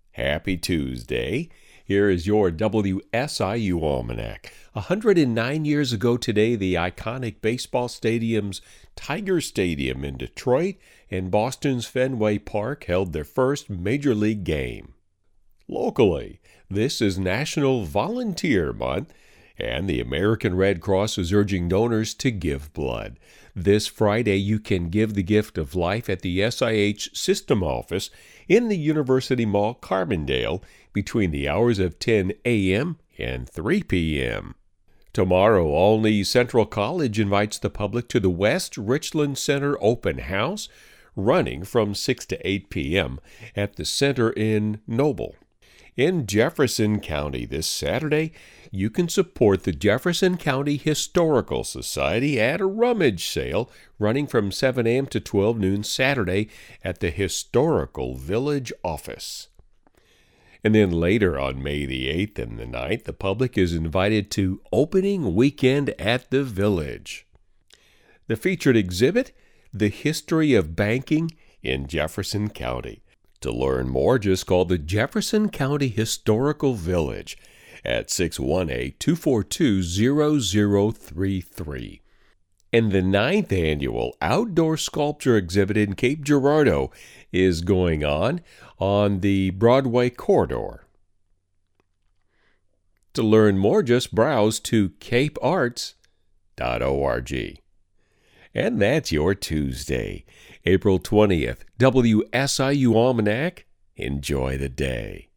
Happy Tuesday. Here is your WSIU Almanac. 109 years ago today, the iconic baseball stadiums Tiger Stadium in Detroit and Boston's Fenway Park held their first Major League game. Locally, this is National Volunteer Month, and the American Red Cross is urging donors to give blood. This Friday, you can give the gift of life at the SIH System Office in the University Mall, Carbondale, between the hours of 10 a.m. and 3 p.m. Tomorrow, Olney Central College invites the public to the West Richland Center Open House, running from 6 to 8 p.m. at the center in Noble. In Jefferson County this Saturday, you can support the Jefferson County Historical Society at a rummage sale running from 7 a.m. to 12 noon Saturday at the Historical Village office. And then later on May the 8th and the 9th, the public is invited to Opening Weekend at the Village. The featured exhibit, The History of Banking in Jefferson County. To learn more, just call the Jefferson County Historical Village at 618-242-0033. And the 9th annual Outdoor Sculpture Exhibit in Cape Girardeau is going on the Broadway corridor. To learn more, just browse to capearts.org. And that's your Tuesday, April 20th, WSIU Almanac. Enjoy the day.